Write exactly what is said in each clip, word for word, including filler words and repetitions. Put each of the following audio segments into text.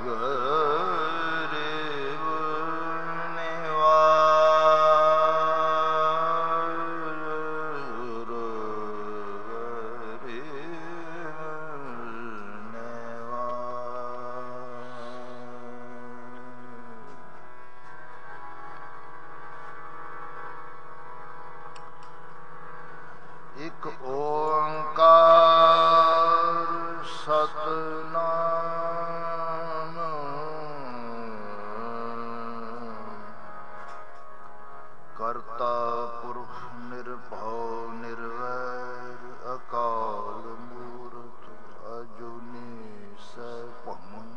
ਇਕ ਓੰਕਾਰ ਸਤਿਨਾਮ ਕਰਤਾ ਪੁਰਖ ਨਿਰਭਉ ਨਿਰਵੈਰ ਅਕਾਲ ਮੂਰਤ ਅਜੂਨੀ ਸੈਭੰ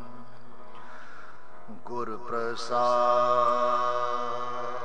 ਗੁਰ ਪ੍ਰਸਾਦ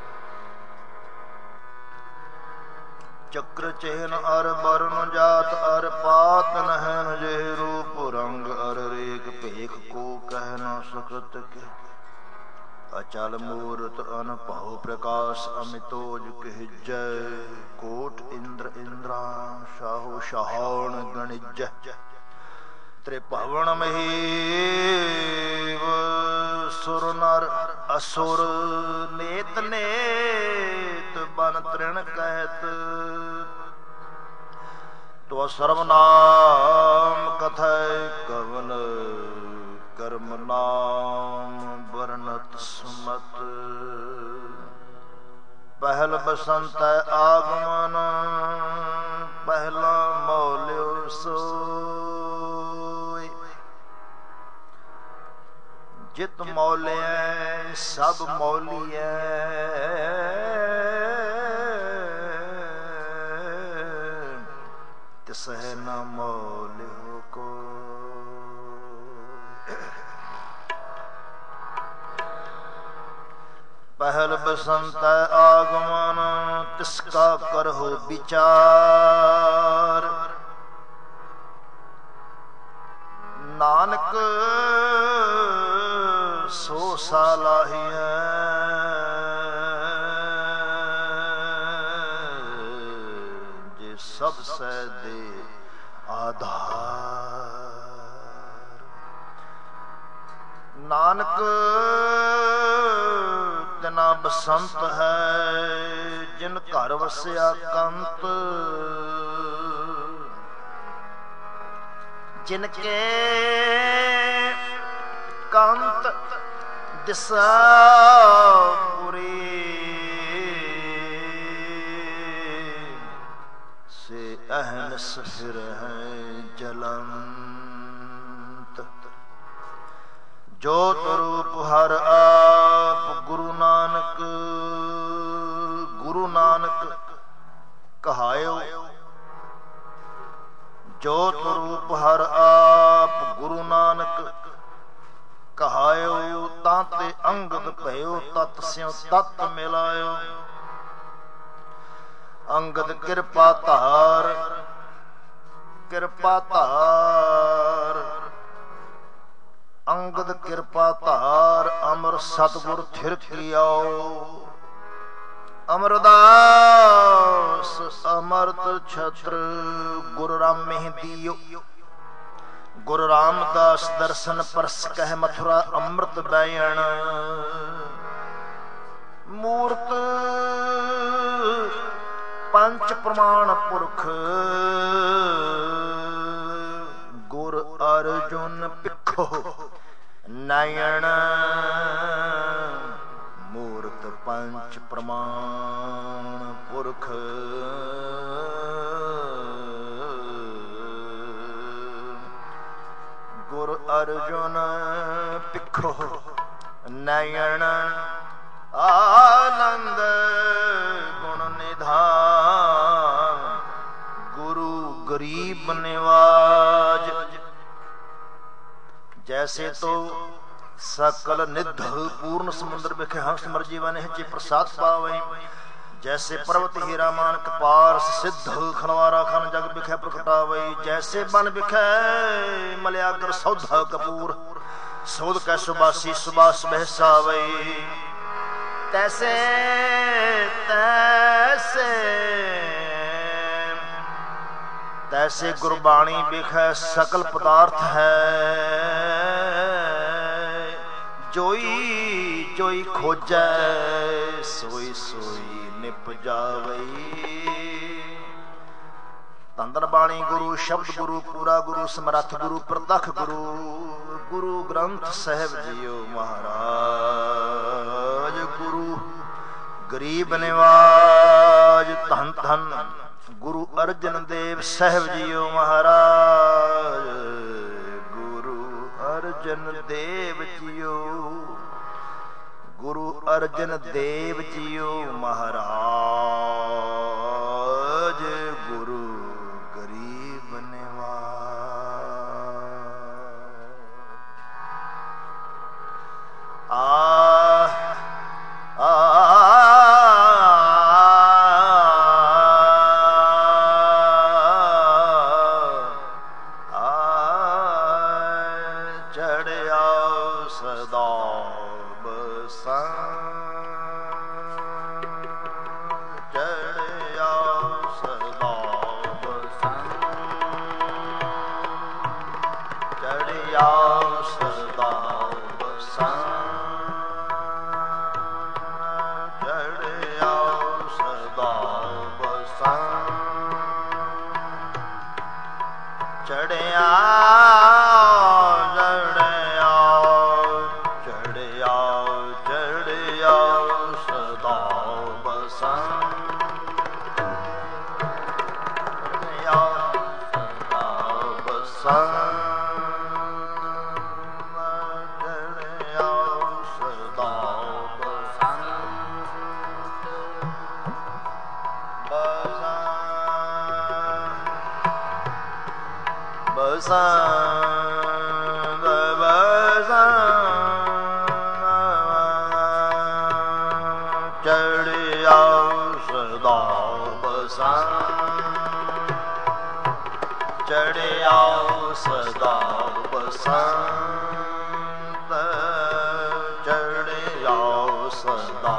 ਚਕ੍ਰ ਚਿਹਨ ਅਰ ਬਰਨ ਜਾਤ ਅਰ ਪਾਤ ਨਹਿਨ ਜੇ ਰੂਪ ਰੰਗ ਅਰ ਰੇਖ ਭੇਖ ਕੋ ਕਹਿ ਨ ਸਕਤ ਕੇ ਅਚਲ ਮੂਰਤ ਅਨਭਉ ਪ੍ਰਕਾਸ਼ ਅਮਿਤੋਜ ਕਹਿਜੈ ਕੋਟ ਇੰਦਰ ਇੰਦਰਾ ਸ਼ਾਹੋ ਸ਼ਾਹਣ ਗਣਿਜੈ ਤ੍ਰਿਭਵਨ ਮਹੀਵ ਸੁਰ ਨਰ ਅਸੁਰ ਨੇਤ ਨੇਤ ਬਨ ਤ੍ਰਿਣ ਕਹਿਤ ਤੋ ਸਰਬ ਨਾਮ ਕਥੈ ਕਵਨ ਕਰਮ ਨਾਮ ਵਰਨਤ ਸੁਮਤ ਪਹਿਲ ਬਸੰਤ ਆਗਮਨ ਪਹਿਲਾ ਮੌਲਿਓ ਸੋਇ ਜਿਤ ਮੌਲਿਐ ਸਭ ਮੌਲੀਐ ਤਿਸਹਿ ਨ ਮੌਲਿਓ ਕੋ ਪਹਿਲ ਬਸੰਤ ਆਗਮਨ ਤਿਸਕਾ ਕਰਹੁ ਵਿਚਾਰ ਨਾਨਕ ਸੋ ਸਾਲਾਹੀਐ ਜੇ ਸਭ ਸੈ ਦੇ ਆਧਾਰ ਨਾਨਕ ਤਿਨਾ ਬਸੰਤ ਹੈ ਜਿਨ ਘਰ ਵਸਿਆ ਕੰਤ ਜਿਨ ਕੇ ਕੰਤ ਦਿਸਾ ਪੁਰੀ ਸੇ ਅਹਨਸ ਫਿਰ ਹੈ ਜਲੰਤ ਜੋਤ ਰੂਪ ਹਰ ਆਪ ਗੁਰੂ ਨਾਨਕ ਗੁਰੂ ਨਾਨਕ ਕਹਾਇਓ ਜੋਤ ਰੂਪ ਹਰ ਆਪ ਗੁਰੂ ਨਾਨਕ ਕਹਾਇਓ ਤਾਂ ਤੇ ਅੰਗਦ ਭਇਓ ਤਤ ਸਿਉ ਤਤ ਮਿਲਾਇਓ ਅੰਗਦ ਕਿਰਪਾ ਧਾਰ ਕਿਰਪਾ ਧਾਰ ਅੰਗਦ ਕਿਰਪਾ ਧਾਰ ਅਮਰ ਸਤਿਗੁਰ ਥਿਰ ਕੀਓ ਅਮਰਦਾਸ ਅਮਰਤ ਛਤਰ ਗੁਰ ਰਾਮਹਿ ਦੀਓ ਗੁਰੂ ਰਾਮਦਾਸ ਦਰਸ਼ਨ ਪਰਸ ਕਹਿ ਮਥੁਰਾ ਅੰਮ੍ਰਿਤ ਬੈਣ ਮੂਰਤ ਪੰਚ ਪ੍ਰਮਾਣ ਪੁਰਖ ਗੁਰ ਅਰਜੁਨ ਪਿੱਖੋ ਨਯਨ ਮੂਰਤ ਪੰਚ ਪ੍ਰਮਾਣ ਪੁਰਖ ਗੁਰ ਅਰਜੁਨ ਪਿੱਖੋ ਨਯਨ ਆਨੰਦ ਗੁਣ ਨਿਧਾਨ ਗੁਰੂ ਗਰੀਬ ਨਿਵਾਜ ਜੈਸੇ ਤੋ ਸਕਲ ਨਿਧ ਪੂਰਨ ਸਮੁੰਦਰ ਵਿਖੇ ਹੰਸ ਮਰਜੀ ਬਨੇ ਜੇ ਪ੍ਰਸਾਦ ਪਾਵੈ ਜੈਸੇ ਪਰਵਤ ਹੀਰਾ ਮਾਨਕ ਪਾਰਸ ਸਿੱਧ ਖਨਵਾਰਾ ਖਨ ਜਗ ਵਿਖੇ ਪ੍ਰਗਟਾਵੈ ਜੈਸੇ ਬਨ ਵਿਖੇ ਮਲਿਆਗਰ ਸੌਧਾ ਕਪੂਰ ਸੋਧ ਕੈ ਸੁਬਾਸੀ ਸੁਬਾਸ ਬਹਿਸਾਵੈ ਤੈਸੇ ਤੈਸੇ ਤੈਸੇ ਗੁਰਬਾਣੀ ਵਿਖੇ ਸਕਲ ਪਦਾਰਥ ਹੈ जोई जोई खोजै सोई सोई निप जावई। तंदन बाणी गुरु शब्द गुरु पूरा गुरु समरथ गुरु प्रतख गुरु गुरु ग्रंथ साहिब जियो महाराज। गुरु गरीब निवाज धन धन गुरु अर्जन देव साहिब जियो महाराज। गुरु अर्जन देव जियो गुरु अर्जन देव जियो महाराज। गुरु गरीब निवाज। आ आ चढ़िया सदा चढ़िया सदा चढ़िया सदा चढ़िया सदा चढ़िया चढ़िया सदा चढ़िया सदा बसंत चढ़िया सदा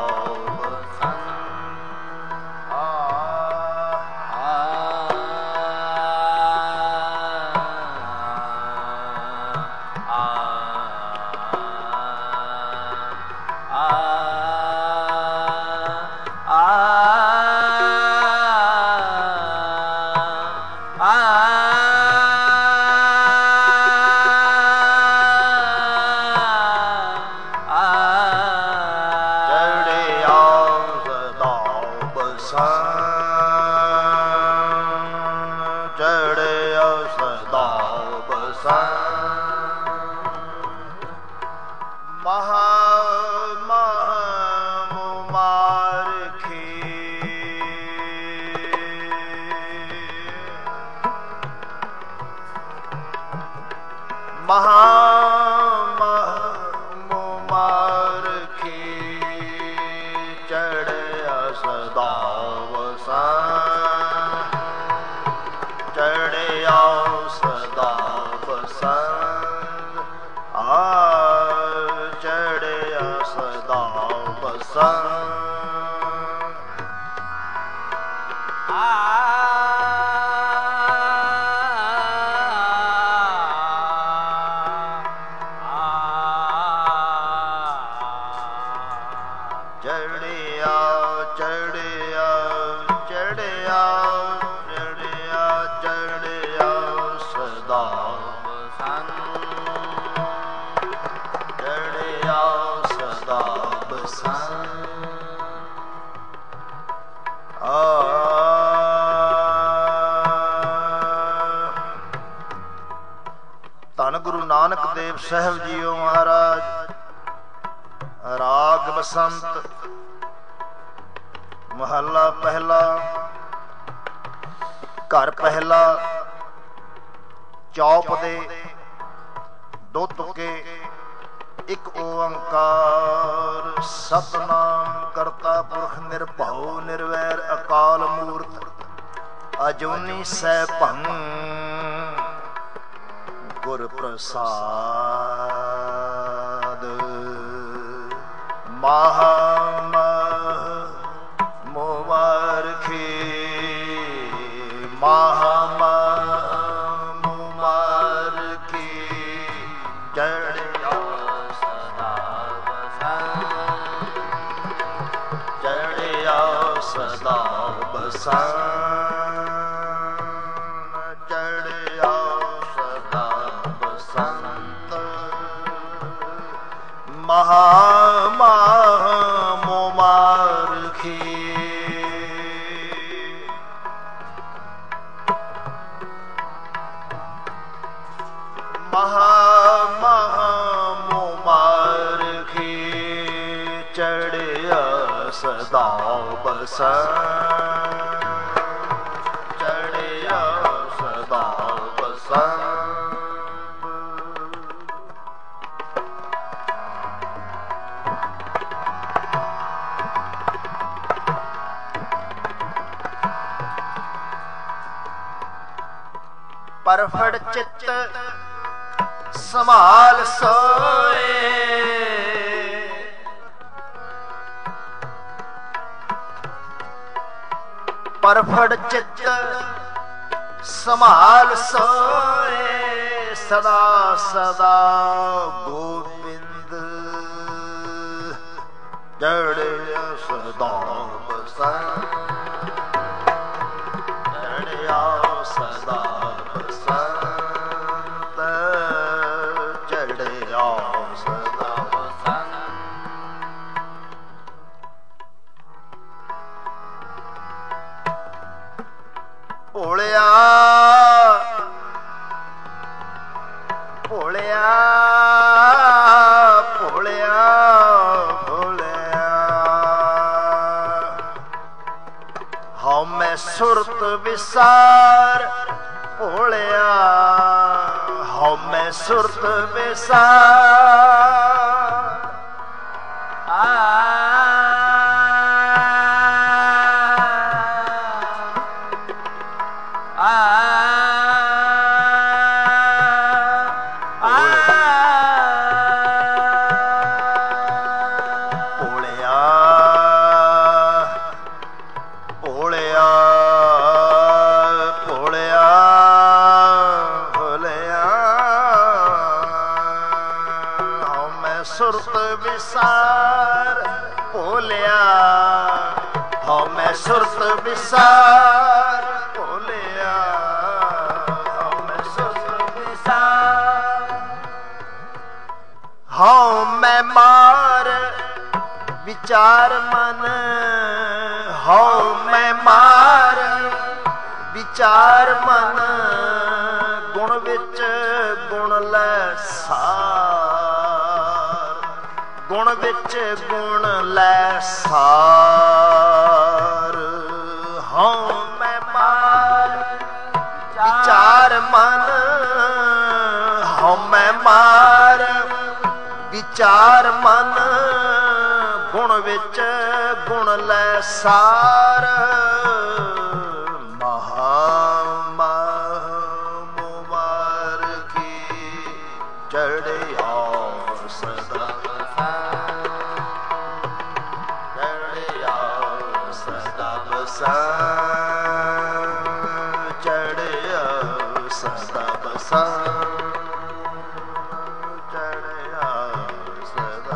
साहिब जियो महाराज। राग बसंत महला पहला घर पहला चौप दे दो तुके एक ओंकार सतनाम करता पुरख निर्भव निर्वैर अकाल मूर्त अजूनी सैभं गुर प्रसाद। महामह मुबारखी महामह मुबारखी चढ़िया सदा ਬਸੰਤ ਚੜਿਆ ਸਦਾ ਬਸੰਤ ਮਹਾ ਮਹਾ ਮੁਬਾਰਕੀ ਮਹਾ ਮਹਾ ਮੁਬਾਰਕੀ ਚੜਿਆ ਸਦਾ ਬਸੰਤ ਚੜਿਆ ਸਦਾ ਬਸੰਤ ਪਰਫੜ ਚਿੱਤ ਸੰਭਾਲ ਸੋਏ ਪਰਫੜ ਚਿੱਤ ਸੰਭਾਲ ਸੋਏ ਸਦਾ ਸਦਾ ਗੋਬਿੰਦ ਚੜਿਆ ਸਦਾ ਬਸੰਤ ਚੜਿਆ ਸਦਾ ਬਸੰਤ ਚੜਿਆ ਸਦਾ ਬਸੰਤ ਭੋਲਿਆ ਭੋਲਿਆ ਭੋਲਿਆ ਭੋਲਿਆ ਹਉ ਮੈਂ ਸੁਰਤ ਵਿਸਾਰ ਭੋਲਿਆ ਹਉ ਮੈਂ ਸੁਰਤ ਵਿਸਾਰ ਆ ਸੁਰਤ ਵਿਸਾਰ ਭੋਲਿਆ ਹਉ ਮੈਂ ਸੁਰਤ ਵਿਸਾਰ ਭੋਲਿਆ ਹਉ ਮੈਂ ਸੁਰਤ ਵਿਸਾਰ ਹਉ ਮੈਂ ਮਾਰ ਵਿਚਾਰ ਮਨ ਹਉ ਮੈਂ ਮਾਰ ਵਿਚਾਰ ਮਨ ਗੁਣ ਵਿੱਚ ਗੁਣ ਲੈ ਸਾਰ ਗੁਣ ਵਿੱਚ ਗੁਣ ਲੈ ਸਾਰ ਹਉ ਮੈਂ ਮਾਰ ਵਿਚਾਰ ਮਨ ਹਉ ਮੈਂ ਮਾਰ ਵਿਚਾਰ ਮਨ ਗੁਣ ਵਿੱਚ ਗੁਣ ਲੈ ਸਾਰ ਮਹਾ ਮਹਾ ਮੁਬਾਰਕੀ ਚੜਿਆ ਸਦਾ ਚੜਿਆ ਸਦਾ ਬਸੰਤ ਚੜਿਆ ਸਦਾ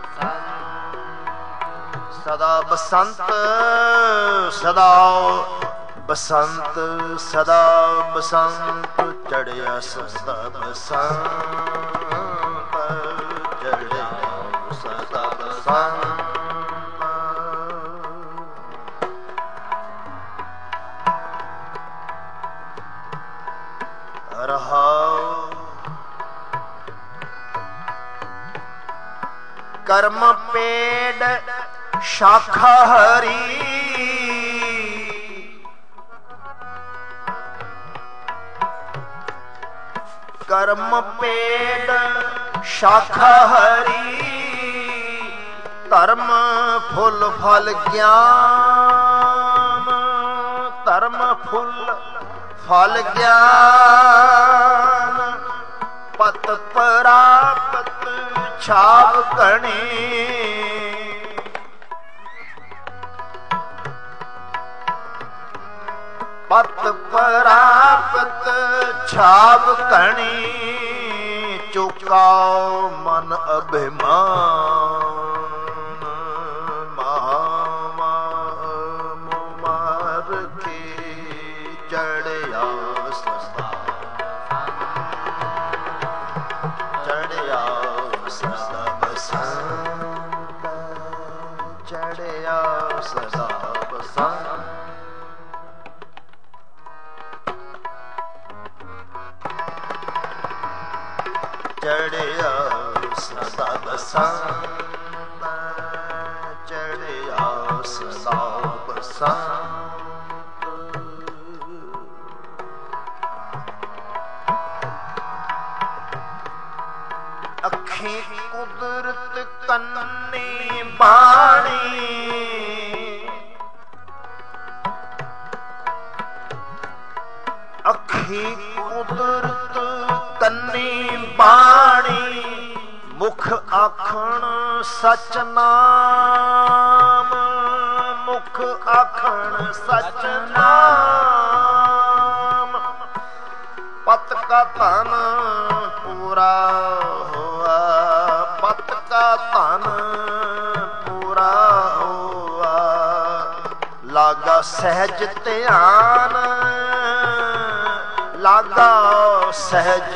ਸਦਾ ਬਸੰਤ ਸਦਾ ਬਸੰਤ ਸਦਾ ਬਸੰਤ ਚੜਿਆ ਸਦਾ ਬਸੰਤ ਚੜਿਆ ਸਦਾ ਬਸੰਤ ਰਹਾਉ ਕਰਮ ਪੇੜ ਸ਼ਾਖਾ ਹਰੀ ਕਰਮ ਪੇੜ ਸ਼ਾਖਾ ਹਰੀ ਧਰਮ ਫੁੱਲ ਫਲ ਗਿਆਨ ਧਰਮ ਫੁੱਲ ਫਲ ਗਿਆਨ ਪਤ ਪ੍ਰਾਪਤ ਛਾਪ ਕਣੀ ਪਤ ਪ੍ਰਾਪਤ ਛਾਪ ਕਣੀ ਚੁਕਾਓ ਮਨ ਅਭਿਮਾਨ ਮਹਾ ਮਹਾ ਮੁਬਾਰਕ ਚੜਿਆ ਸਦਾ ਬਸੰਤ ਚੜਿਆ ਸਦਾ ਬਸੰਤ ਚੜਿਆ ਸਦਾ ਬਸੰਤ ਚੜਿਆ ਸਦਾ ਬਸੰਤ ਅੱਖੀ ਕੁਦਰਤ ਕੰਨੀ ਬਾਣੀ ਅੱਖੀ ਕੁਦਰਤ ਕੰਨੀ ਬਾਣੀ ਮੁਖ ਆਖਣ ਸਚ ਨਾਮ ਮੁਖ ਆਖਣ ਸਚ ਨਾਮ ਪਤ ਕਾ ਧਨ ਪੂਰਾ ਹੋਆ ਪਤ ਕਾ ਧਨ ਪੂਰਾ ਹੋਆ ਲਾਗਾ ਸਹਿਜ ਧਿਆਨ ਲਾਗਾ ਸਹਿਜ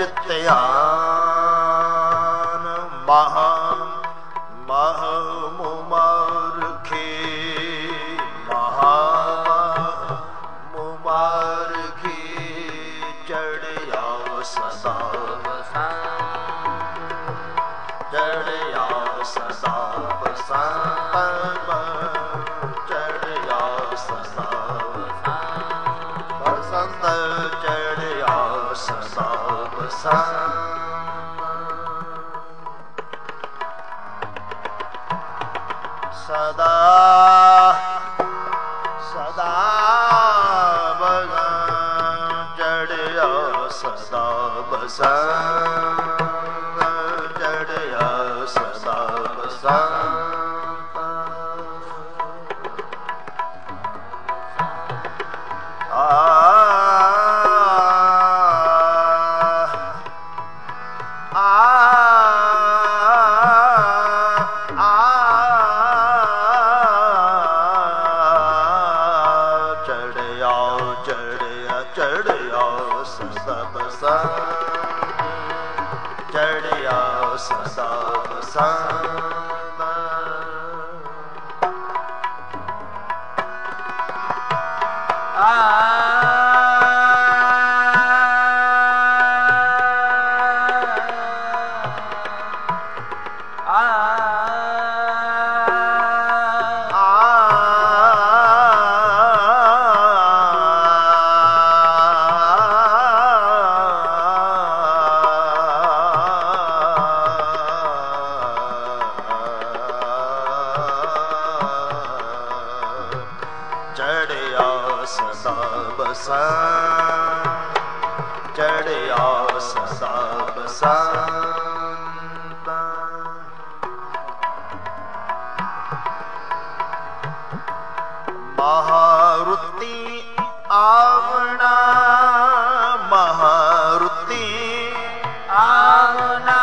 ਧਿਆਨ ਮਹਾ ਮਹ ਮੁਮਾਰਖੇ ਮਹਾ ਮੁਮਾਰਖੇ ਚੜਿਆ ਸਦਾ ਬਸੰਤ ਚੜਿਆ ਸਦਾ ਬਸੰਤ ਚੜਿਆ ਸਦਾ ਬਸੰਤ ਚੜਿਆ ਸਦਾ ਬਸੰਤ ਸਦਾ ਸਦਾ ਬਸੰਤ ਚੜਿਆ ਸਦਾ ਬਸੰਤ ਚੜਿਆ ਸਦਾ ਬਸੰਤ ਆ ਚੜਿਆ ਸਦਾ ਬਸੰਤ ਆ ਸਦਾ ਬਸੰਤ ਚੜਿਆ ਸਦਾ ਬਸੰਤ ਮਹਾਰੁਤੀ ਆਵਣਾ ਮਹਾਰੁਤੀ ਆਵਣਾ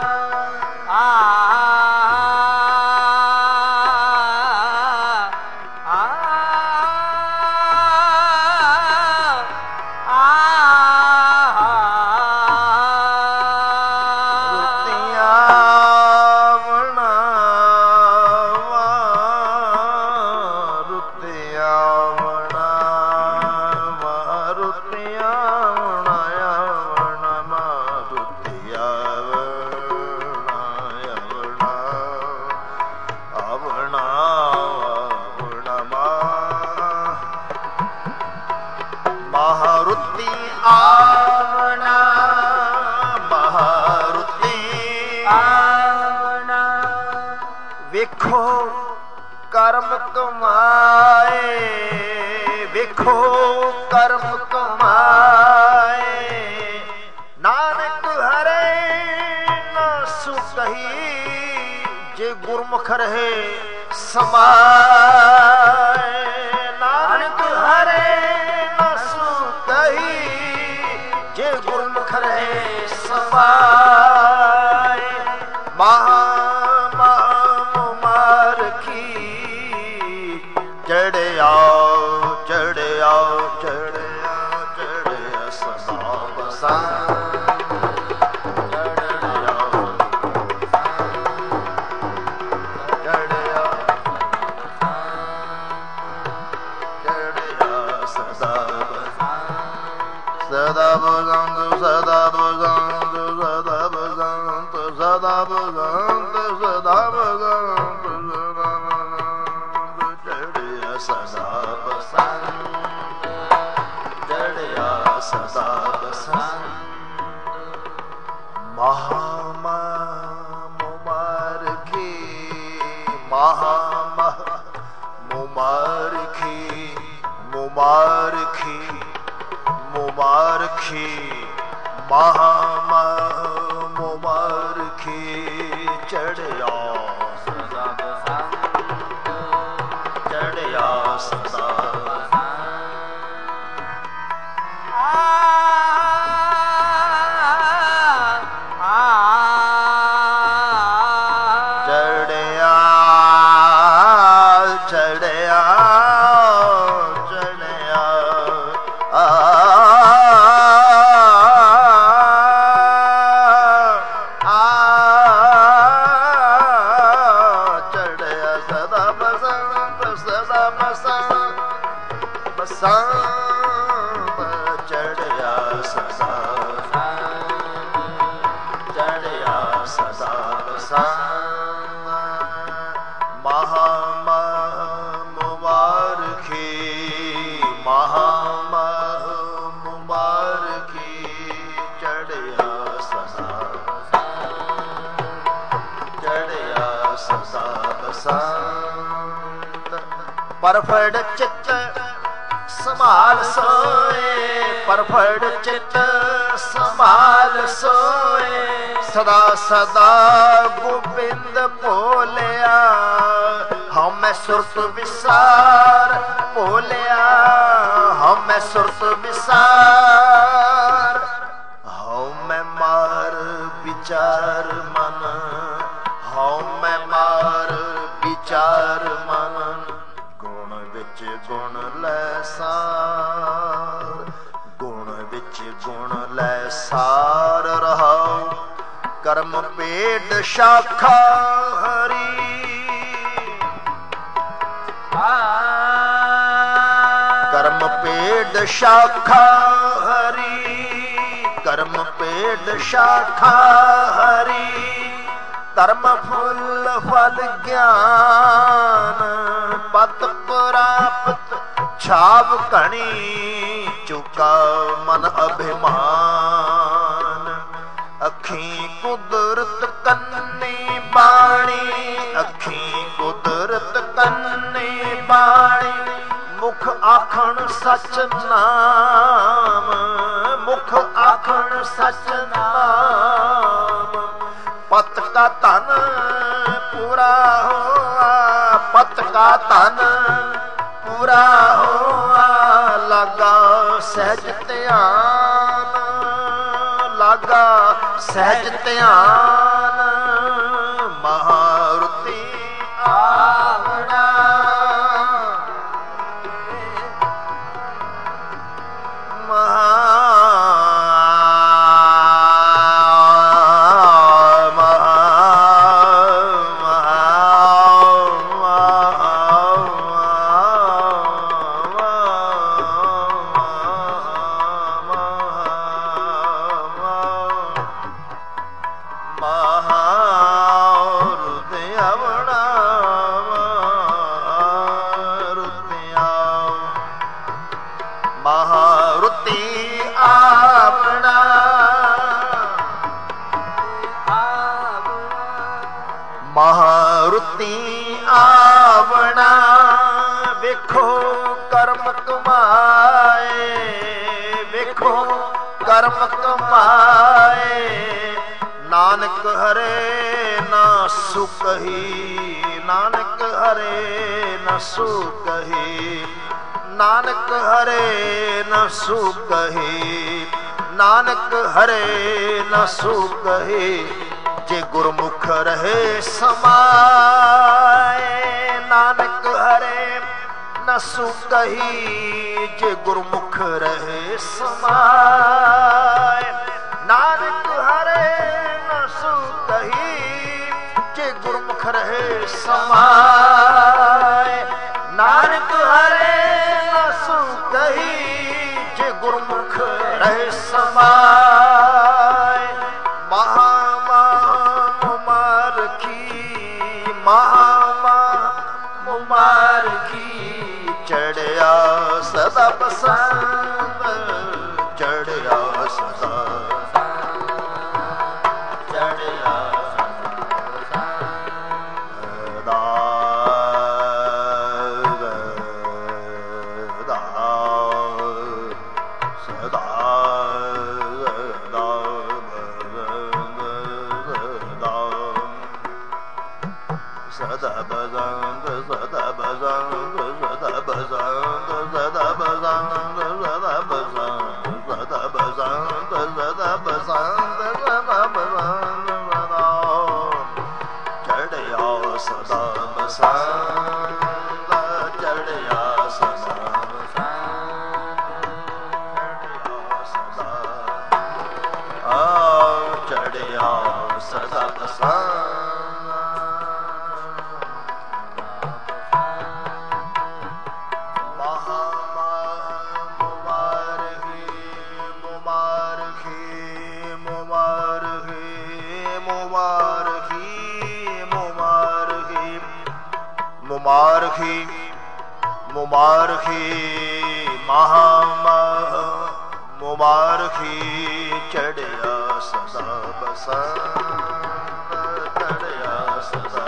ਮਹਾਰੁਤੀ ਆਵਣਾ ਮਹਾਰੁਤੀ ਆਵਣਾ ਵੇਖੋ ਕਰਮ ਕਮਾਏ ਵੇਖੋ ਕਰਮ ਕਮਾਏ ਨਾਨਕ ਹਰੇ ਨਾ ਸੁਕਹੀ ਜੇ ਗੁਰਮੁਖ ਰਹੇ ਸਮਾਏ ਨਾਨਕ ਹਰੇ ਜੇ ਗੁਰਮੁਖ ਰਹੇ ਸਮਾਏ ਮਹਾ ਮਹਾ ਮਾਰਖੀ ਚੜਿਆ ਚੜਿਆ ਚੜਿਆ ਚੜਿਆ ਸਦਾ ਬਸੰਤ ਚੜਿਆ ਬਗੰਤ ਸਦਾ ਬਗੰਤ ਚੜਿਆ ਸਦਾ ਬਸੰਤ ਚੜਿਆ ਸਦਾ ਬਸੰਤ ਮਹਾ ਮੁਬਾਰਕੀ ਮਹਾ ਮੁਬਾਰਕੀ ਮੁਬਾਰਕੀ ਮੁਬਾਰਕੀ ਮਹਾ ਮੁਬਾਰਕੀ ਚੜਿਆ ਸਦਾ ਬਸੰਤ ਚੜਿਆ ਸਦਾ ਪਰਫੜ ਚਿੱਤ ਸੰਭਾਲ ਸੋਏ ਪਰਫੜ ਚਿੱਤ ਸੰਭਾਲ ਸੋਏ ਸਦਾ ਸਦਾ ਗੋਬਿੰਦ ਭੋਲਿਆ ਹਉ ਮੈਂ ਸੁਰਤ ਵਿਸਾਰ ਭੋਲਿਆ ਹਉ ਮੈਂ ਸੁਰਤ ਵਿਸਾਰ ਹਉ ਮੈਂ ਮਾਰ ਵਿਚਾਰ ਮਨ ਹਉ ਮੈਂ ਮਾਰ ਵਿਚਾਰ ਮਨ ਗੁਣ ਲੈ ਸਾਰ ਗੁਣ ਵਿੱਚ ਗੁਣ ਲੈ ਸਾਰ ਰਹਾਉ ਕਰਮ ਭੇਦ ਸ਼ਾਖਾ ਹਰੀ ਕਰਮ ਭੇਦ ਸ਼ਾਖਾ ਹਰੀ ਕਰਮ ਭੇਦ ਸ਼ਾਖਾ ਹਰੀ ਧਰਮ ਫੁੱਲ ਫਲ ਗਿਆਨ ਪਤ ਪ੍ਰਾਪਤ ਛਾਵ ਘਣੀ ਚੁਕਾ ਮਨ ਅਭਿਮਾਨ ਅੱਖੀ ਕੁਦਰਤ ਕੰਨੀ ਬਾਣੀ ਅੱਖੀ ਕੁਦਰਤ ਕੰਨੀ ਬਾਣੀ ਮੁਖ ਆਖਣ ਸਚ ਨਾਮ ਮੁਖ ਆਖਣ ਸਚ ਨਾਮ ਪਤ ਕਾ ਧਨ ਪੂਰਾ ਹੋਆ ਪਤ ਕਾ ਧਨ ਪੂਰਾ ਹੋਆ ਲਾਗਾ ਸਹਿਜ ਧਿਆਨ ਲਾਗਾ ਸਹਿਜ ਧਿਆਨ ਮਹਾਰੁਤੀ ਆਵਣਾ ਮਹਾ ਮਹਾਰੁਤੀ ਆਵਣਾ ਵੇਖੋ ਕਰਮ ਕਮਾਏ ਵੇਖੋ ਕਰਮ ਕਮਾਏ ਨਾਨਕ ਹਰੇ ਨਾ ਸੁਕਹੀ ਨਾਨਕ ਹਰੇ ਨਾ ਸੁਕਹੀ ਨਾਨਕ ਹਰੇ ਨਾ ਸੁਕਹੀ ਨਾਨਕ ਹਰੇ ਨਾ ਸੁਕਹੀ ਜੇ ਗੁਰਮੁਖ ਰਹੇ ਸਮਾਏ ਨਾਨਕ ਹਰੇ ਨ ਸੁਕਹੀ ਜੇ ਗੁਰਮੁਖ ਰਹੇ ਸਮਾਏ ਨਾਨਕ ਹਰੇ ਨ ਸੁਕਹੀ ਜੇ ਗੁਰਮੁਖ ਰਹੇ ਸਮਾਏ ਨਾਨਕ ਹਰੇ ਨ ਸੁਕਹੀ ਜੇ ਗੁਰਮੁਖ ਰਹੇ ਸਮਾਏ ਮਹਾ ਮਹਾ ਮਾਰਖੀ ਚੜਿਆ ਸਦਾ ਬਸੰਤ ਚੜਿਆ ਸਦਾ ਚੜਿਆ ਮੁਬਾਰਖੀ ਮੁਬਾਰਖੀ ਮਹਾ ਮਹਾ ਮੁਬਾਰਖੀ ਚੜਿਆ ਸਦਾ ਬਸੰਤ ਚੜਿਆ ਸਦਾ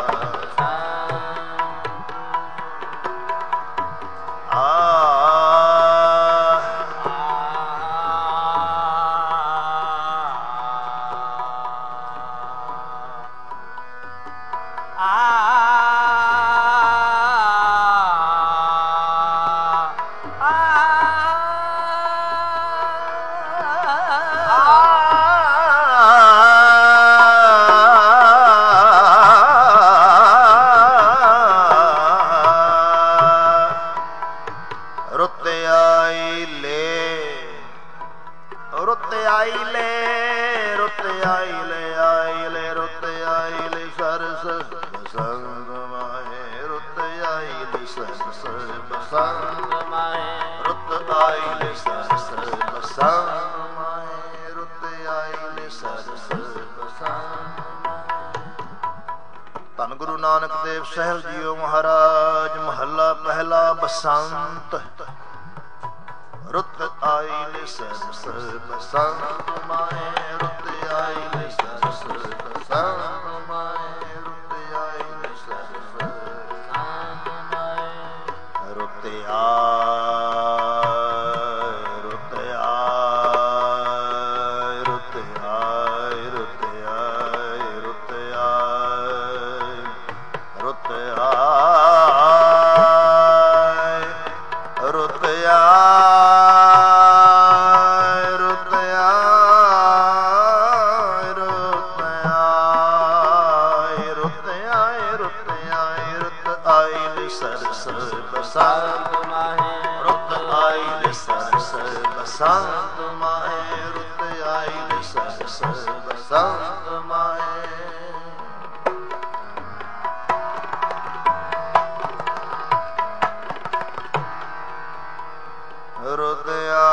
ਧੰਨ ਗੁਰੂ ਨਾਨਕ ਦੇਵ ਸਾਹਿਬ ਜੀਓ ਮਹਾਰਾਜ। ਮਹੱਲਾ ਪਹਿਲਾ ਬਸੰਤ। ਰੁੱਤ ਆਈ ਲੈ ਸਰਸ ਬਸੰਤ ਮਾਏ ਰੁੱਤ ਆਈ ਲੈ ਸਰਸ ਬਸੰਤ ਮਾਏ ਰੁੱਤ ਆਈ ਲੈ ਸਰਸ ਬਸੰਤ ਮਾਏ ਰੁੱਤ ਬਸੰਤ ਮਾਏ ਰੁੱਤ ਆਈ ਲੈ ਸਰਸ ਬਸੰਤ ਮਾਏ ਰੁੱਤ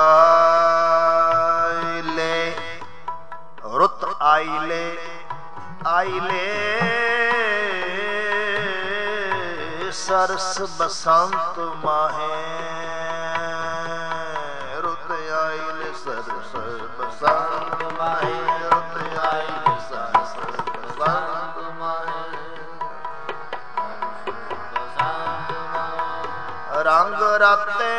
ਆਈ ਲੈ ਰੁੱਤ ਆਈ ਲੈ ਆਈ ਲੈ ਸਰਸ ਬਸੰਤ ਮਾਹੇ ਸਰਸ ਬਸੰਤ ਮਾਹੇ ਰੁੱਤ ਆਈ ਲੈ ਸਰਸ ਬਸੰਤ ਮਾਹੇ ਰੰਗ ਰਾਤੇ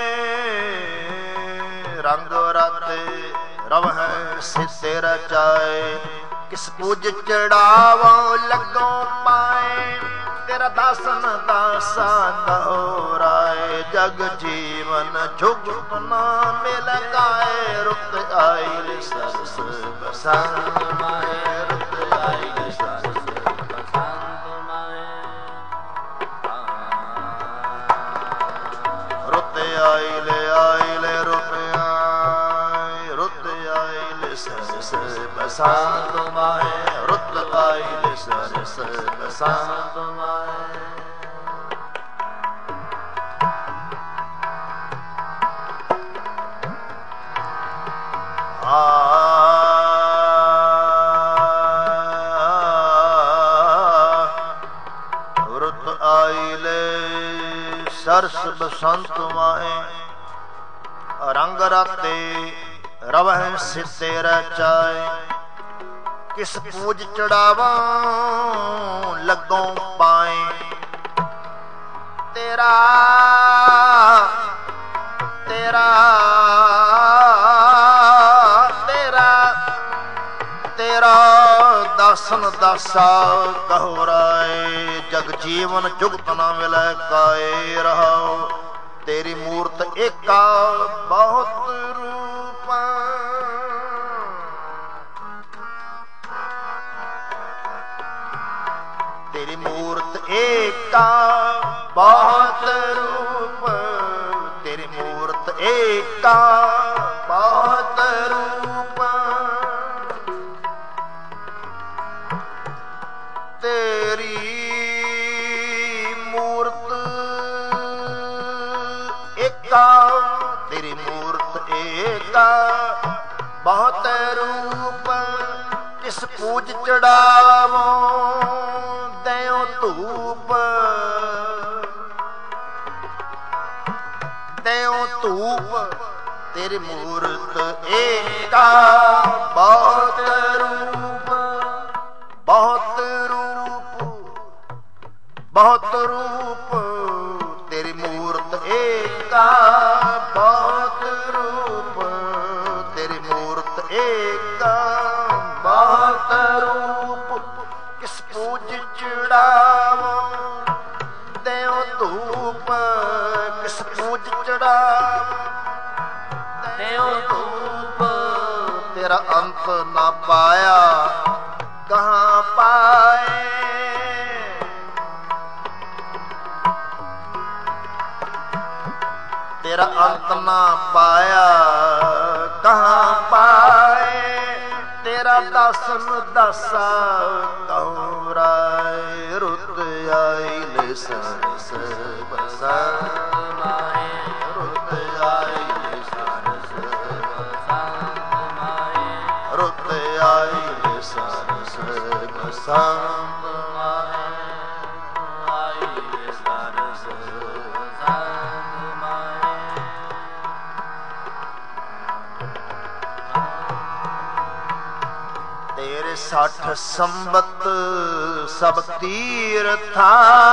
ਰੰਗ ਰਾਤੇ ਰਵਹਿ ਸਿੱਤੇ ਰਚਾਏ ਕਿਸ ਪੂਜ ਚੜਾਵੋ ਲੱਗੋ ਪਾਏ ਤੇਰਾ ਦਾਸਨ ਦਾਸਾ ਦੋਰਾਏ ਜਗ ਜੀਵਨ ਝੁਕ ਨਾ ਮਿਲ ਗਾਏ ਰੁੱਤ ਆਈ ਲੈ ਸਰਸ ਬਸੰਤ ਮਾਏ ਰੁੱਤ ਆਈ ਲੈ ਸਰਸ ਬਸੰਤ ਮਾਏ ਰੁੱਤ ਆਈ ਲੈ ਆਈ ਲੈ ਰੁੱਤ ਆਈ ਰੁੱਤ ਆਈ ਲੈ ਸਰਸ ਬਸੰਤ ਮਾਏ ਰੁੱਤ ਆਈ ਲੈ ਸਰਸ ਬਸੰਤ ਮਾਏ ਰੁੱਤ ਆਈ ਲੈ सरस बसंत माहे रंग राते रवह सिते रचाए किस पूज चढ़ावा लगों पाए तेरा तेरा तेरा तेरा दासन दासा कहो राय जग जीवन जुगत न मिलै काए रहो तेरी मूरत एका बहुत रूप तेरी मूरत एका बहुत रूप तेरी मूरत एका बहुत रूप तेरी मूरत एका तेरी मूरत एका बहुत रूप किस पूज चढ़ावो दयो धूप दयो धूप तेरी मूरत एका बहुत रूप बहुत रूप बहुत रूप तेरी मूरत एका बहुत रूप तेरी मूरत एका बहुत रूप किस पूज चढ़ावो दयो धूप किस पूज चढ़ावो दयो धूप तेरा अंत ना पाया कहाँ पाए तेरा अंत ना पाया कहाँ पाए तेरा दासन दासा कहो राय रुत आइल सरस बसंत माहे रुत आइल सरस बसंत माहे रुत आइल सरस बसंत माहे आइल सरस बसंत माहे तेरे साठ संबत सब तीरथा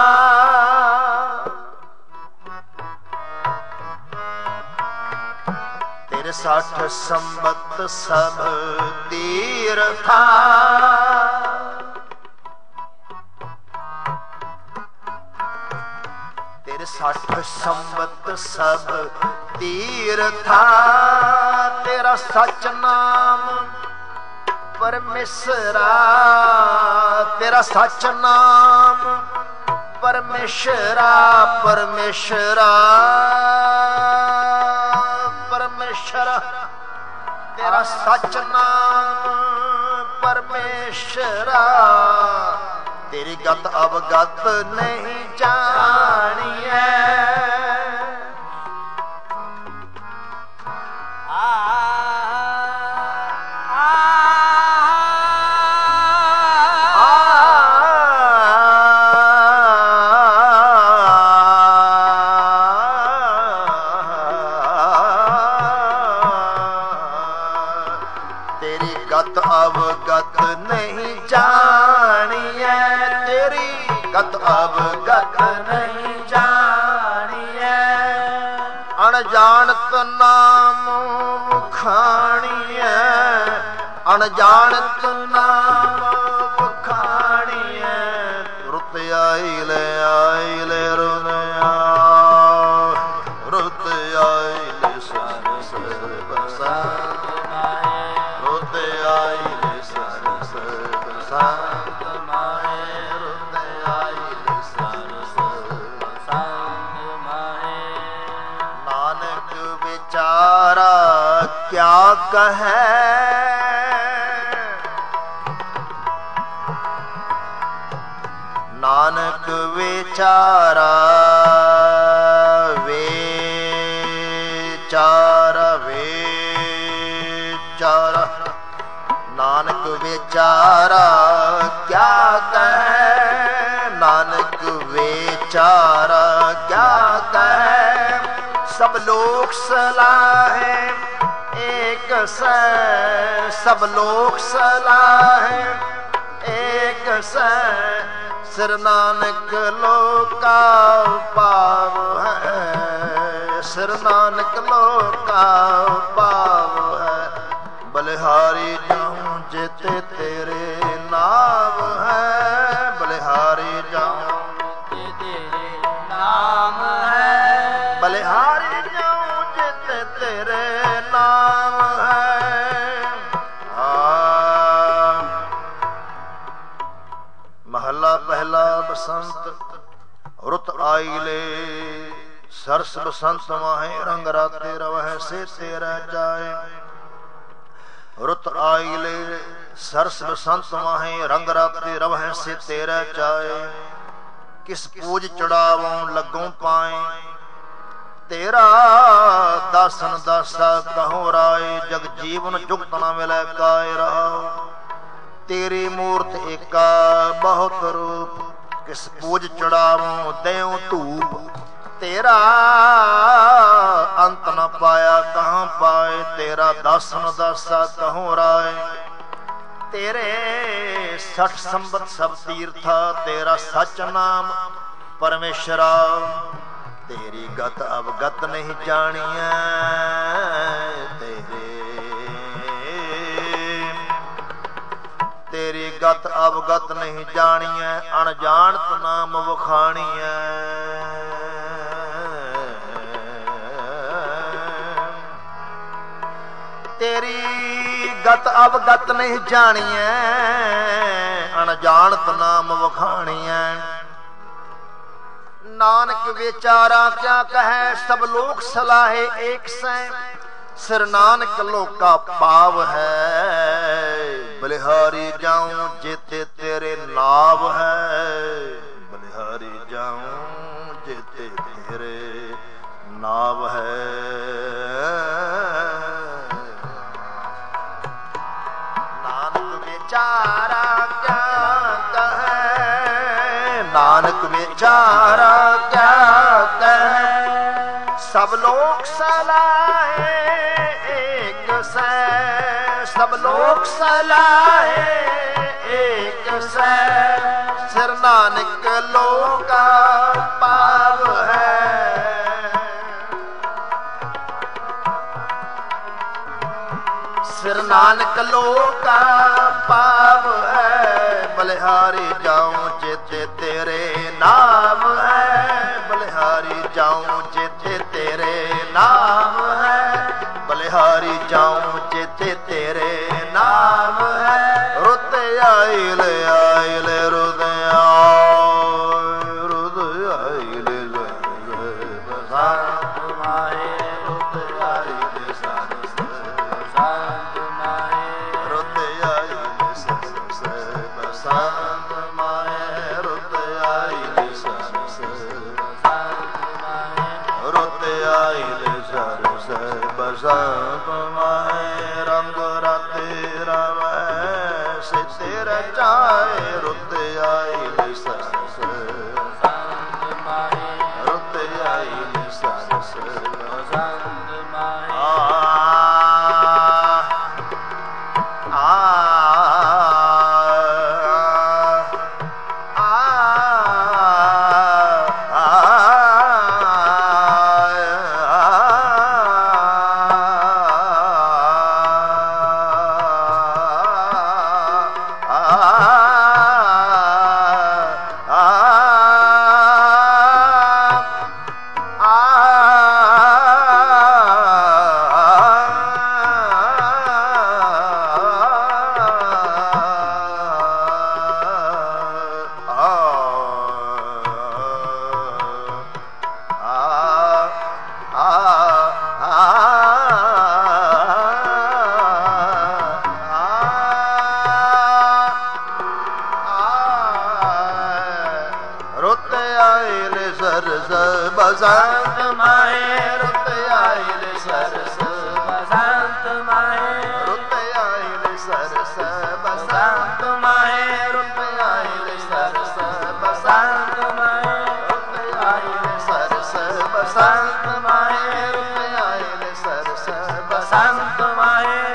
तेरे साठ संबत सब तीरथा तेरे साठ संबत सब तीरथा तेरा सच नाम परमेश्वरा तेरा सच नाम परमेश्वरा परमेश्वरा परमेश्वरा तेरा सच नाम परमेश्वरा तेरी गत अवगत नहीं जानिए अवगत नहीं जानिए तेरी गत अवगत नहीं जानिए अनजानत नाम खानिए अनजानत नाम खानिए रुत आइले आइले रुनया रुत आइले सरस बसंत रुत आइले सरस बसंत माहे रुत आइले सरस बसंत माहे नानक बेचारा क्या कहे नानक बेचारा बेचारा बेचारा नानक बेचारा क्या कहे नानक बेचारा क्या कहे सब लोक सलाहे एक सै, सब लोक सलाहे एक सै, सिर नानक लोका पाव है, सिर नानक लोका पाव है, बलिहारी जाऊं जेते तेरे नाम है, बलिहारी जाऊं जेते तेरे नाम है, बलिहारी जाऊं जेते तेरे नाम है। आ महला पहला बसंत रुत आईले, सरस बसंत माहे रंग राते रवह से तेरा जाए, रुत आईले सरस बसंत माहे रंग राते रवह से तेरा जाए, किस पूज चढ़ावों लगों पाए, तेरा दासन दासा कहो राय, जग जीवन जुगत न मिले काय रहा, तेरी मूर्त एका बहुत रूप, किस पूज चढ़ावों देऊं धूप, तेरा अंत न पाया कहाँ पाए, तेरा दासन दासा कहो राय, तेरे सठ संबत सब तीर्था, तेरा सच नाम परमेश्वरा, तेरी गत अवगत नहीं जानिया, तेरे तेरी गत अवगत नहीं जानिया, अनजानत नाम वखानिया, तेरी गत अवगत नहीं जानिए, अनजानत नाम वखानिए, नानक विचारा क्या कहे, सब लोक सलाहे एक सै, सिर नानक लोका पाव है, बलिहारी जाऊं जेते तेरे नाव है, बलिहारी जाऊं जेते तेरे नाव है। विचारा क्या कहे, नानक विचारा क्या कहे, सब लोक सलाहे एक सै, सब लोक सलाहे एक सै, सिर नानक लोका पाव है, सिर नानक लोका पाव है, बलिहारी जाऊं जेते तेरे नाम है, बलिहारी जाऊं जेते तेरे नाम है, बलिहारी जाऊं जेते तेरे नाम है, रुत आइल आइल रुद रुद आइल बसंत माहे, रुत आइल सरस बसंत माहे, रुत आइल सरस बसंत माहे, रुत आइल सरस बसंत माहे, रुत आइल सरस बसंत माहे, रंग राते रवै से तेरा जाए, रुत आइल सरस बसंत माहे, रुत आइल सरस बसंत माहे। बसंत माहे, रुत आइल सरस बसंत माहे, रुत आइल सरस बसंत माहे, रुत आइल सरस बसंत माहे, रुत आइल सरस बसंत माहे,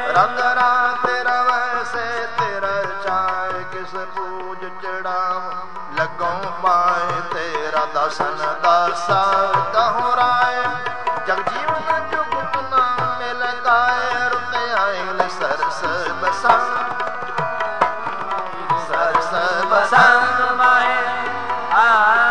रंग राग तेरा वैसे तेरा चाय किस पूज चढ़ाव लगों पाए तेरा दसन दासा कहूँ राय जग जीवन जुगत न मिल गाय रुत आयल सरस बसा सरस बसंत माए आ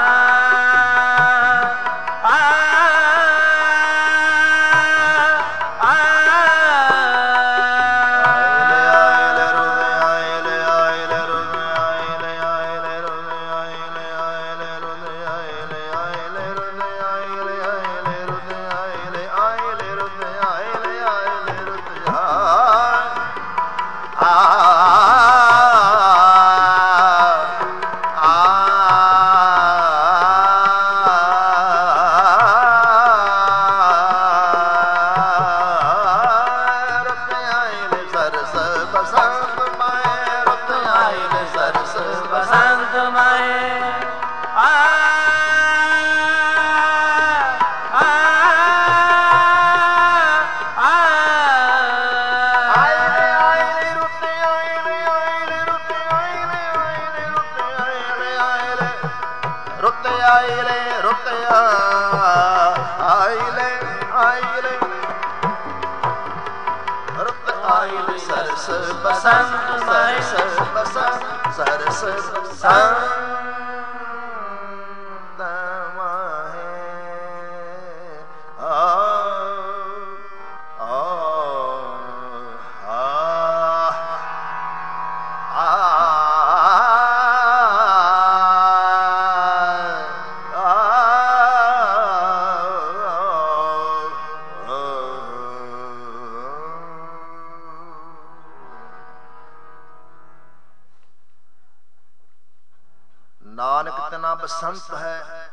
बसंत है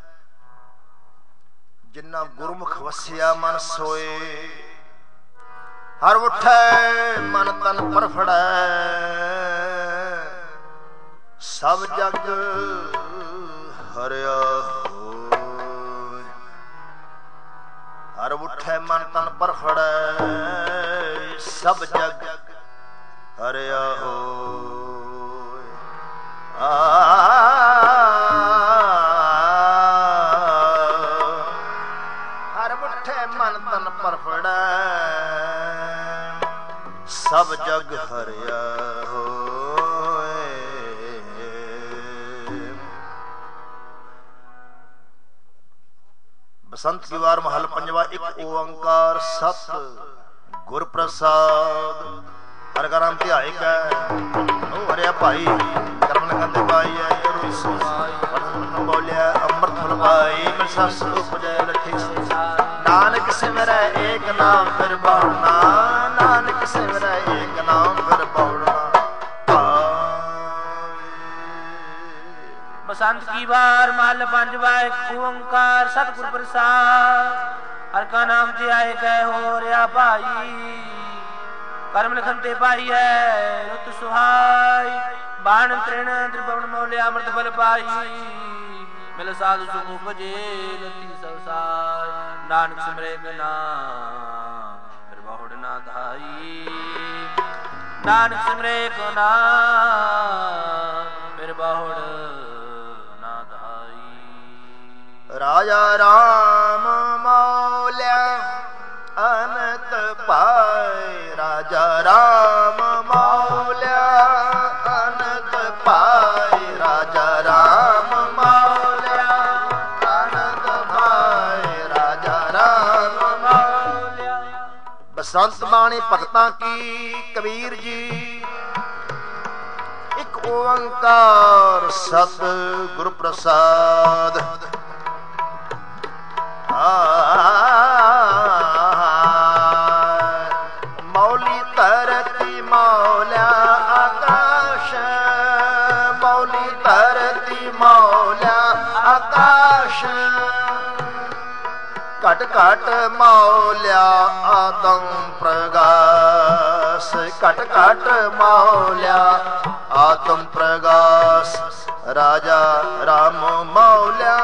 जिन्ना गुरमुख वसिया मन सोए हर उठे मन तन परफड़े सब जग हरिया होए हर उठे मन तन परफड़े सब जग हरिया होए आ सब जग हरिया होए। बसंत की वार महल पंजवा एक ओंकार सत गुर प्रसाद हर का नाम ध्याए कै ओ हरिया भाई करम लखन दे पाई है बोलिया अमृत फल पाई मैं सस उपजय लठी नानक सिमरै एक नाम फिर बहुना नानक सिमरै एक नाम फिर बहुना। बसंत की बार महल पंजवा एक ओंकार सतगुर प्रसाद हर का नाम ध्याए कै हो रहा भाई कर्म लिखन ते पाई है रुत सुहाई बाण तृण त्रिभुवन मोले अमृत फल पाई मिल साधु सुख उपजे लती सवसाय नानक सिमरे बिना फिर बहुड़ ना धाई नानक सिमरे को ना फिर बहुड़ ना धाई। राजा राम मौल्या अनंत पाए राजा राम मौल्या अनंत पाए राजा राम मौल्या अनंत पाए राजा राम मौल्या। बसंत बाणी भगतां की कबीर जी एक ओंकार सत गुर प्रसाद मौली धरती मौल्या आकाश मौली धरती मौल्या आकाश घट घट मौल्या आतम प्रकाश घट घट मौल्या आतम प्रकाश राजा राम मौल्या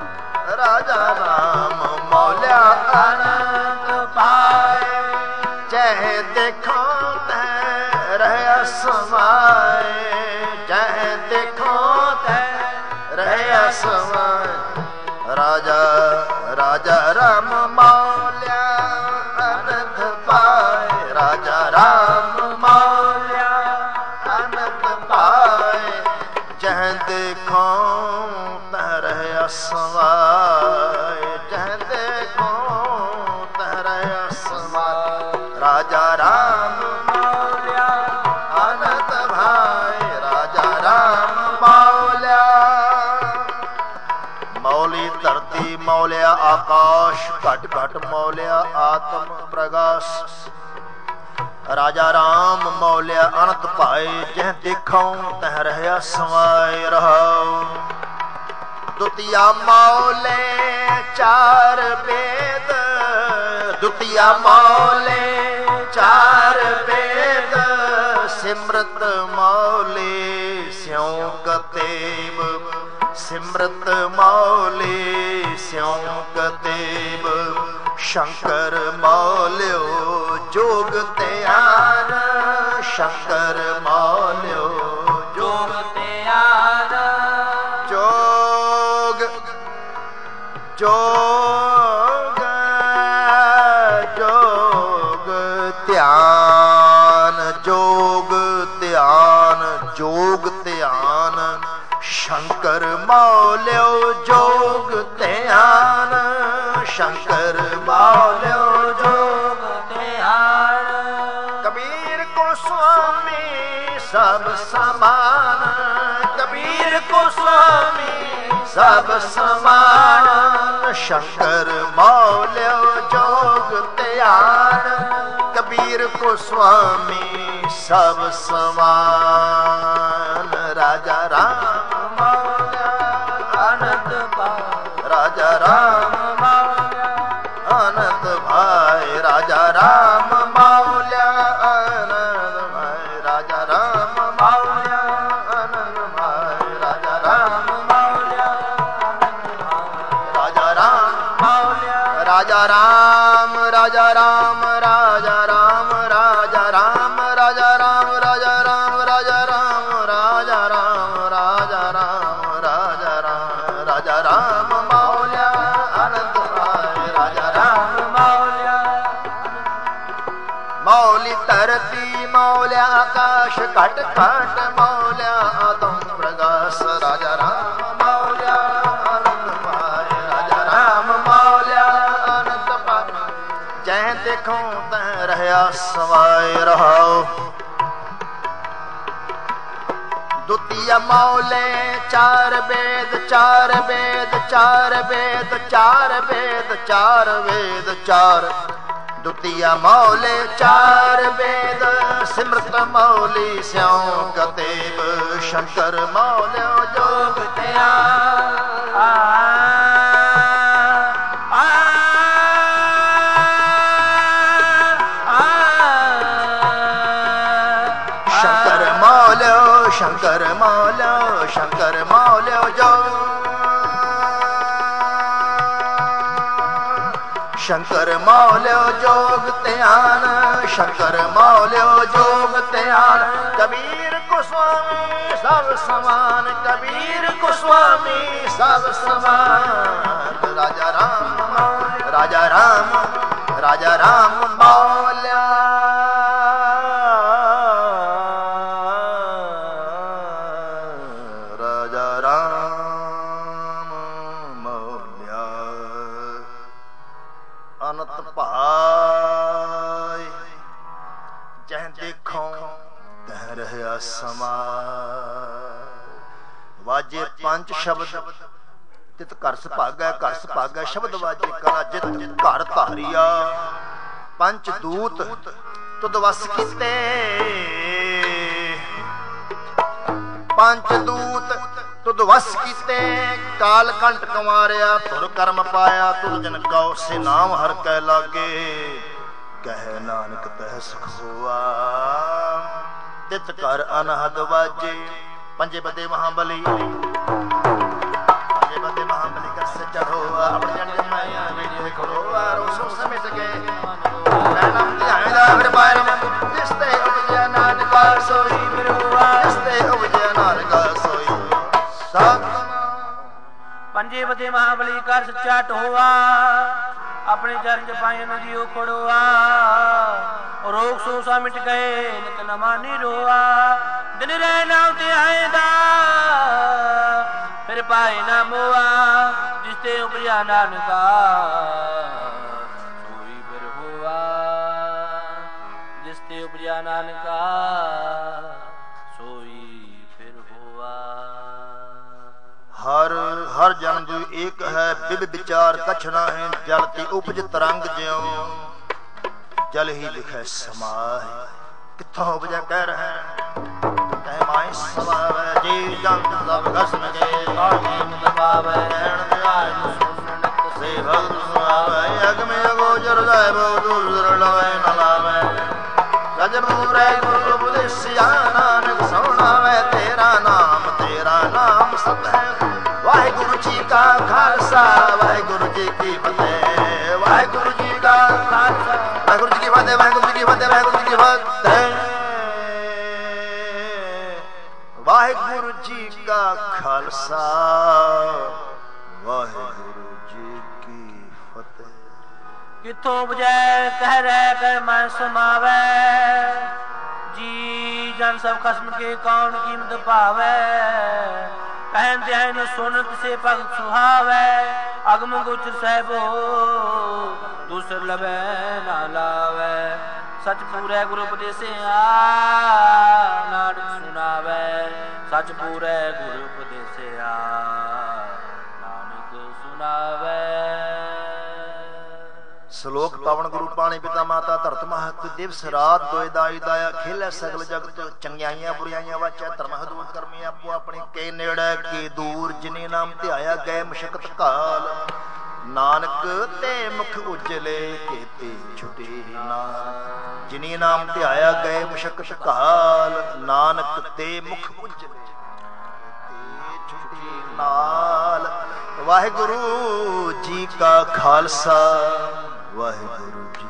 राजा राम मौल्या अनंत पाए जह देखो तह रह समाए, जह देखो तह रह समाए। राजा राजा राम मौल्या अनंत पाए, राजा राम मौल्या अनंत पाए। जह देखो तह रह समाए, जह देखो तह रह समाए। राजा राम मौल्या अनंत भाई, राजा राम मौल्या। मौली धरती मौल्या आकाश, घट घट मौल्या आत्म प्रकाश। राजा राम मौल्या अनंत पाए, जह देखो तह रह समाए रहो। दुतिया मौले चार वेद, दुतिया मौले चार वेद। सिमरत मौले स्यों कतेब, सिमरत मौले स्यों कतेब। शंकर मौल्यो जोग त्यान, शंकर मौल्यो जोग त्यान। जोग जोग जोग ध्यान, जोग ध्यान जोग ध्यान। शंकर मौल्यो जोग ध्यान, शंकर मौल्यो जोग ध्यान। कबीर को स्वामी सब समान, कबीर को स्वामी सब समान। शंकर मौल्यो जोग ध्यान, कबीर को स्वामी सब समान। राजा राम मौल्या आनंद पाए, राजा राम मौल्या आनंद भाई। राजा राम मौल्या आनंद भाई, राजा राम मौल्या आनंद भाई। राजा राम मौल्या राजा राम मौल्या, राजा राम राजा राम राजा राम राजा राम राजा राम राजा राम राजा राम राजा राम राजा राम राजा राम राजा राम मौल्या अनंत भाई। राजा राम मौल्या मौली धरती मौल्या आकाश, घट घट मौल्या आदम प्रकाश। राजा राम मौल्या अनंत भाई, राजा राम मौल्या अनंत भाई। जह देखो तह रहा समाए रहो। दुतिया मौले चार वेद, चार वेद चार वेद चार वेद चार वेद चार। दुतिया मौले चार वेद, सिमरत मौली स्यों कतेब। शंकर मौल्यो जोग ध्यान, शंकर मौल्यो शंकर मौल्यो शंकर मौल्यो जो। शंकर मौल्यो जोग ध्यान, शंकर मौल्यो जोग ध्यान। कबीर को स्वामी सब समान, कबीर को स्वामी सब समान। राजा राम मौल्या, राजा राम राजा राम मौल्या। राजा राम मौल्या अनंत पाए, जह देखो तह रहा समाए। वाजे पंच शब्द तित घर सुभागा, घर सुभागा शब्द वाजे कला जित घर धारिया। पंच दूत तुद वस कीते, पंच दूत तुद वस कीते। काल कंठ कुमारिया तुर कर्म पाया, तुर जन कौ से नाम हर कै लागे। कह नानक तह सुख हुआ, तित कर अनहद वाजे। पंजे बदे महाबली ਪੰਜੇ ਬੰਦੇ ਮਹਾਬਲੀ ਕਰ ਸੇ ਚੜੋ ਆਪਣੇ ਜਨ ਮਾਇਆ ਵੇਲੇ ਖੜੋ ਰੋਸੋ ਸਮਿਟ ਕੇ ਮੈਂ ਨਾਮ ਧਿਆਇਦਾ ਫਿਰ ਪਾਇ ਜਿਸ ਤੇ ਉਪਜਿਆ ਨਾਨਕਾ ਸੋਈ ਫਿਰ ਹੋਆ ਜਿਸ ਤੇ ਉਪਜਿਆ ਨਾਨਕਾ ਸੋਈ ਸਤ ਪੰਜੇ ਬੰਦੇ ਮਹਾਬਲੀ ਕਰ ਸੱਚਾ ਢੋਆ ਆਪਣੇ ਚਰਨ ਚ ਪਾਇ ਨਦੀਓ ਖੜੋਆ ਰੋਗ ਸੋ ਸਾ ਮਿਟ ਗਏ ਨਿਤ ਨਮਾਨੀ ਰੋਆ ਦਿਨ ਰਹਿ ਨਾਮ ਤੇ ਆਏਦਾ ਫਿਰ ਪਾਏ ਨਾ ਮੋਆ ਜਿਸ ਤੇ ਉਪਰਿਆ ਨਾਨਕਾ ਸੋਈ ਫਿਰ ਹੋਆ ਜਿਸ ਤੇ ਉਪਰਿਆ ਨਾਨਕਾ ਸੋਈ ਫਿਰ ਹੋਆ। ਹਰ ਹਰ ਜਨ ਦੁਇ ਏਕ ਹੈ ਬਿਬ ਵਿਚਾਰ ਕਛ ਨਾ ਹੈ ਜਲ ਤੇ ਉਪਜ ਤਰੰਗ ਜਿਉ ਜਲ ਹੀ ਲਿਖੈ ਸਮਾਹਿ ਕਿੱਥੋਂ ਉਪਜੈ ਕਹਿ ਰਹਿ ਤੈ ਮਾਇ ਸਵਾਵੈ ਜੀ ਜੰਤ ਸਭ ਘਸਮ ਕੇ ਆਹੀ ਮੁਤ ਪਾਵੈ ਨੈਣ ਧਿਆਇ ਨੂੰ ਸੁਨਨਤ ਸੇ ਭਗਤ ਸੁਆਵੈ ਅਗਮੇ ਅਗੋਚਰ ਜਾਇ ਬਹੁ ਦੂਰ ਲਵੈ ਨ ਲਾਵੈ ਗਜਬ ਦੂਰੈ ਗੁਰੂ ਉਪਦੇਸਿਆ ਨਾਨਕ ਸੁਣਾਵੈ ਤੇਰਾ ਨਾਮ ਤੇਰਾ ਨਾਮ ਸਤ ਹੈ ਵਾਹਿਗੁਰੂ ਜੀ ਕਾ ਖਾਲਸਾ ਵਾਹਿਗੁਰੂ ਜੀ ਕੀ ਫਤਿਹ ਵਾਹਿਗੁਰੂ ਜੀ ਕਾ ਖਾਲਸਾ ਵਾਹਿਗੁਰੂ ਜੀ ਕੀ ਫਤਿਹ ਵਾਹਿਗੁਰੂ ਜੀ ਕੀ ਫਤਿਹ ਵਾਹਿਗੁਰੂ ਜੀ ਕੀ ਫਤਿਹ ਵਾਹਿਗੁਰੂ ਜੀ ਕਾ ਖਾਲਸਾ ਵਾਹਿਗੁਰੂ ਜੀ ਕੀ ਫਤਿਹ। ਕਿੱਥੋਂ ਬਜੈ ਕਹਿ ਰਹਿ ਕਰ ਮਨ ਸਮਾਵੈ ਜੀ ਜਨ ਸਭ ਖਸਮ ਕੇ ਕੌਣ ਕੀਮਤ ਪਾਵੈ ਕਹਿਨ ਧਿਆਨ ਸੁਨਤ ਸੇ ਭਗਤ ਸੁਹਾਵੈ ਅਗਮ ਗੋਚਰ ਸਹਿਬੋ ਦੂਸਰ ਲਵੈ ਨਾ ਲਾਵੈ ਸਚ ਪੂਰੈ ਗੁਰੂ ਉਪਦੇਸਿਆ ਨਾਨਕ ਸੁਣਾਵੈ ਸਚ ਪੂਰੈ ਗੁਰੂ ਉਪਦੇਸਿਆ ਨਾਨਕ ਸੁਣਾਵੈ। ਸ਼ਲੋਕ ਪਾਵਨ ਗੁਰੂ ਪਾਣੀ ਪਿਤਾ ਮਾਤਾ ਧਰਤ ਮਹਤ ਦਿਵਸ ਰਾਤ ਦੋਇ ਦਾਈ ਦਾਇਆ ਖੇਲੇ ਸਗਲ ਜਗਤ ਚੰਗਿਆਈਆਂ ਬੁਰਾਈਆਂ ਵਾਚਾ ਧਰਮ ਹਦੂਤ ਕਰਮੀ ਆਪੋ ਆਪਣੇ ਕੇ ਨੇੜੇ ਕੀ ਦੂਰ ਜਿਨੇ ਨਾਮ ਧਿਆਇਆ ਗਏ ਮਸ਼ਕਤ ਕਾਲ ਨਾਨਕ ਤੇ ਮੁਖ ਉਜਲੇ ਕੇਤੇ ਛੁਟੇ ਨਾਨਕ ਜਿਨੇ ਨਾਮ ਧਿਆਇਆ ਗਏ ਮਸ਼ਕਤ ਕਾਲ ਨਾਨਕ ਤੇ ਮੁਖ ਉਜਲੇ ਤੇ ਛੁਟੇ ਨਾਲ। ਵਾਹਿਗੁਰੂ ਜੀ ਕਾ ਖਾਲਸਾ ਵਾਹਿਗੁਰੂ ਜੀ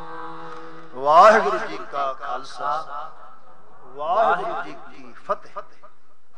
ਵਾਹਿਗੁਰੂ ਜੀ ਕਾ ਖਾਲਸਾ ਵਾਹਿਗੁਰੂ ਜੀ ਕੀ ਫਤਿਹ।